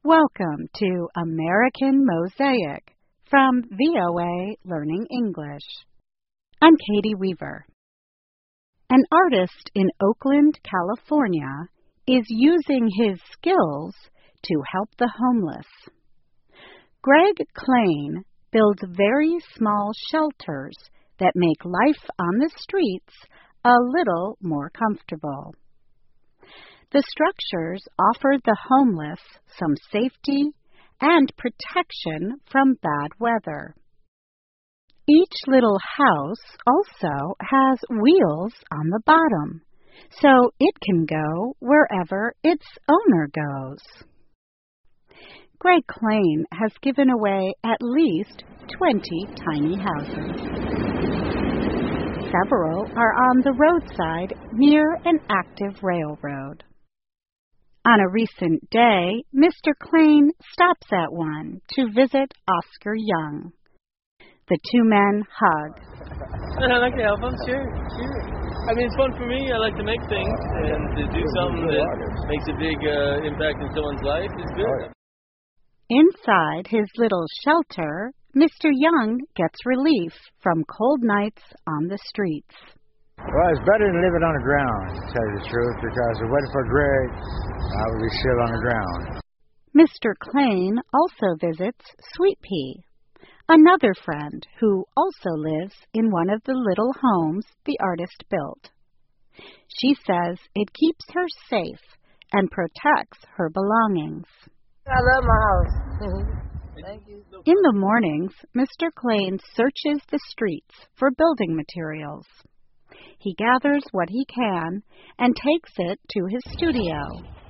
Welcome to American Mosaic from VOA Learning English. I'm Katie Weaver. An artist in Oakland, California, is using his skills to help the homeless. Greg Klein builds very small shelters that make life on the streets a little more comfortable. The structures offer the homeless some safety and protection from bad weather. Each little house also has wheels on the bottom, so it can go wherever its owner goes. Greg Klein has given away at least 20 tiny houses. Several are on the roadside near an active railroad. On a recent day, Mr. Klein stops at one to visit Oscar Young. The two men hug. I like to help them, sure. I mean, it's fun for me. I like to make things, and to do something that makes a big impact in someone's life is good. Inside his little shelter, Mr. Young gets relief from cold nights on the streets. Well, it's better than living on the ground, to tell you the truth, because if it wasn't for Greg, I would be still on the ground. Mr. Klein also visits Sweet Pea, another friend who also lives in one of the little homes the artist built. She says it keeps her safe and protects her belongings. I love my house. Thank you. In the mornings, Mr. Klein searches the streets for building materials. He gathers what he can and takes it to his studio.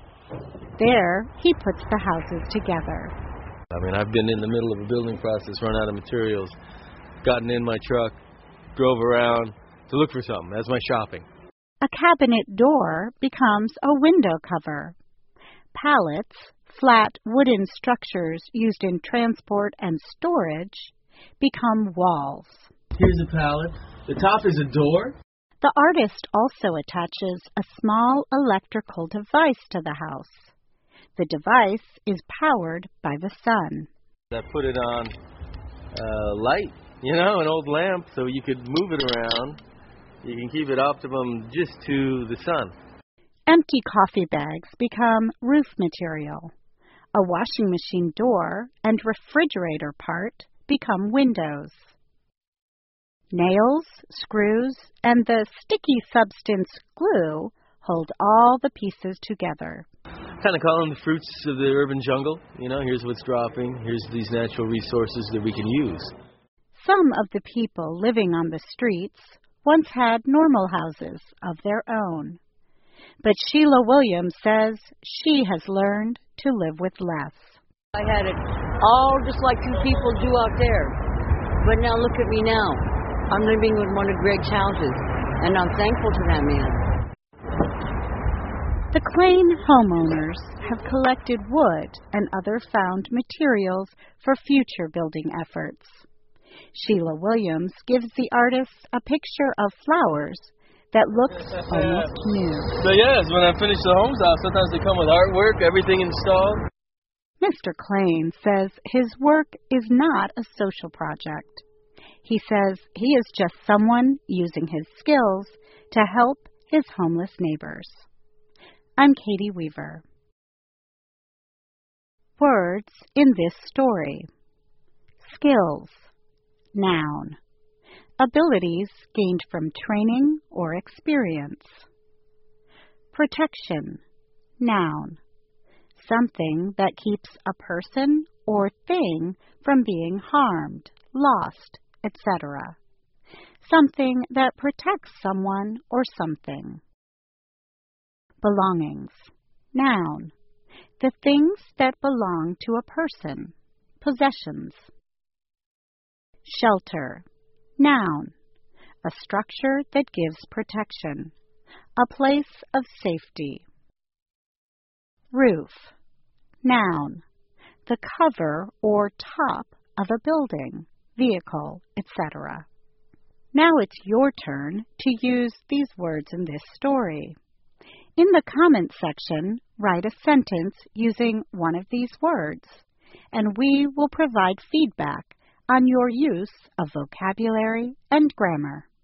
There, he puts the houses together. I mean, I've been in the middle of a building process, run out of materials, gotten in my truck, drove around to look for something. That's my shopping. A cabinet door becomes a window cover. Pallets, flat wooden structures used in transport and storage, become walls. Here's a pallet. The top is a door. The artist also attaches a small electrical device to the house. The device is powered by the sun. I put it on light, an old lamp, so you could move it around. You can keep it optimum just to the sun. Empty coffee bags become roof material. A washing machine door and refrigerator part become windows. Nails, screws, and the sticky substance glue hold all the pieces together. Kind of call them the fruits of the urban jungle. Here's what's dropping. Here's these natural resources that we can use. Some of the people living on the streets once had normal houses of their own. But Sheila Williams says she has learned to live with less. I had it all just like you people do out there. But now look at me now. I'm living in one of Greg's houses, and I'm thankful to that man. The Klein homeowners have collected wood and other found materials for future building efforts. Sheila Williams gives the artists a picture of flowers that looks almost new. So yes, when I finish the homes out, sometimes they come with artwork, everything installed. Mr. Klein says his work is not a social project. He says he is just someone using his skills to help his homeless neighbors. I'm Katie Weaver. Words in this story. Skills. Noun. Abilities gained from training or experience. Protection. Noun. Something that keeps a person or thing from being harmed, lost, etc. Something that protects someone or something. Belongings. Noun. The things that belong to a person. Possessions. Shelter. Noun. A structure that gives protection. A place of safety. Roof. Noun. The cover or top of a building, vehicle, etc. Now it's your turn to use these words in this story. In the comment section, write a sentence using one of these words, and we will provide feedback on your use of vocabulary and grammar.